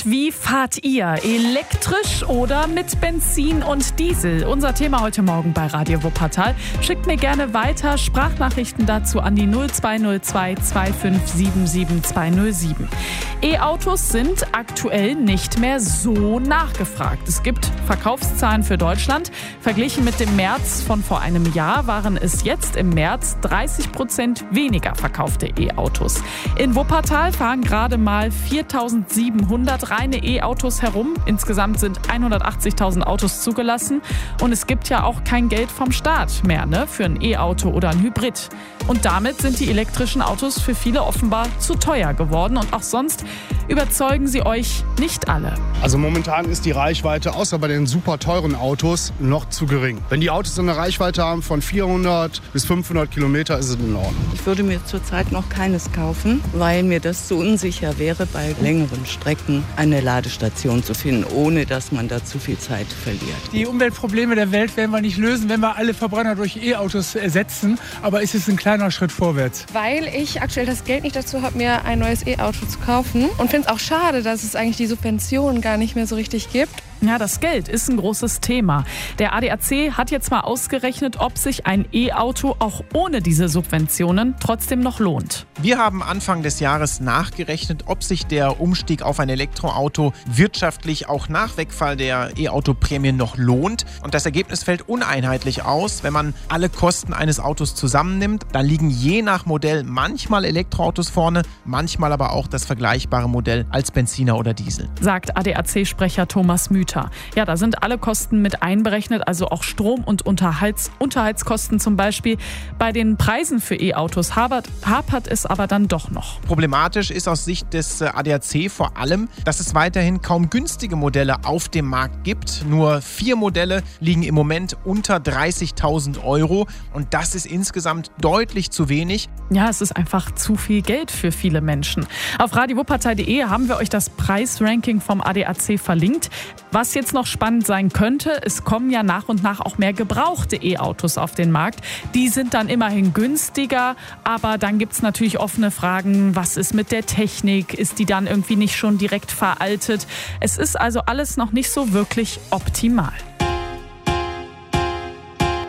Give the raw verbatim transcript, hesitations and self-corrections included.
wie fahrt ihr? Elektrisch oder mit Benzin und Diesel? Unser Thema heute Morgen bei Radio Wuppertal. Schickt mir gerne weiter Sprachnachrichten dazu an die null zwei null zwei zwei fünf sieben sieben zwei null sieben. E-Autos sind aktuell nicht mehr so nachgefragt. Es gibt Verkaufszahlen für Deutschland. Verglichen mit dem März von vor einem Jahr waren es jetzt im März dreißig Prozent weniger verkaufte E-Autos. In Wuppertal fahren gerade mal viertausendsiebenhundert reine E-Autos herum. Insgesamt sind hundertachtzigtausend Autos zugelassen. Und es gibt ja auch kein Geld vom Staat mehr, ne, für ein E-Auto oder ein Hybrid. Und damit sind die elektrischen Autos für viele offenbar zu teuer geworden. Und auch sonst überzeugen sie euch nicht alle. Also momentan ist die Reichweite, außer bei den super teuren Autos, noch zu gering. Wenn die Autos eine Reichweite haben von vierhundert bis fünfhundert Kilometer, ist es in Ordnung. Ich würde mir zurzeit noch keines kaufen, weil mir das so unsicher wäre, bei längeren Strecken eine Ladestation zu finden, ohne dass man da zu viel Zeit verliert. Die Umweltprobleme der Welt werden wir nicht lösen, wenn wir alle Verbrenner durch E-Autos ersetzen. Aber es ist ein kleiner Schritt vorwärts. Weil ich aktuell das Geld nicht dazu habe, mir ein neues E-Auto zu kaufen. Und finde es auch schade, dass es eigentlich die Subventionen gar nicht mehr so richtig gibt. Ja, das Geld ist ein großes Thema. Der A D A C hat jetzt mal ausgerechnet, ob sich ein E-Auto auch ohne diese Subventionen trotzdem noch lohnt. Wir haben Anfang des Jahres nachgerechnet, ob sich der Umstieg auf ein Elektroauto wirtschaftlich auch nach Wegfall der E-Auto-Prämie noch lohnt. Und das Ergebnis fällt uneinheitlich aus. Wenn man alle Kosten eines Autos zusammennimmt, dann liegen je nach Modell manchmal Elektroautos vorne, manchmal aber auch das vergleichbare Modell als Benziner oder Diesel. Sagt A D A C-Sprecher Thomas Müther. Ja, da sind alle Kosten mit einberechnet, also auch Strom- und Unterhalts- Unterhaltskosten zum Beispiel. Bei den Preisen für E-Autos hapert, hapert es aber dann doch noch. Problematisch ist aus Sicht des A D A C vor allem, dass es weiterhin kaum günstige Modelle auf dem Markt gibt. Nur vier Modelle liegen im Moment unter dreißigtausend Euro und das ist insgesamt deutlich zu wenig. Ja, es ist einfach zu viel Geld für viele Menschen. Auf radio wuppertal punkt de haben wir euch das Preisranking vom A D A C verlinkt. Was jetzt noch spannend sein könnte, es kommen ja nach und nach auch mehr gebrauchte E-Autos auf den Markt. Die sind dann immerhin günstiger, aber dann gibt es natürlich offene Fragen, was ist mit der Technik? Ist die dann irgendwie nicht schon direkt veraltet? Es ist also alles noch nicht so wirklich optimal.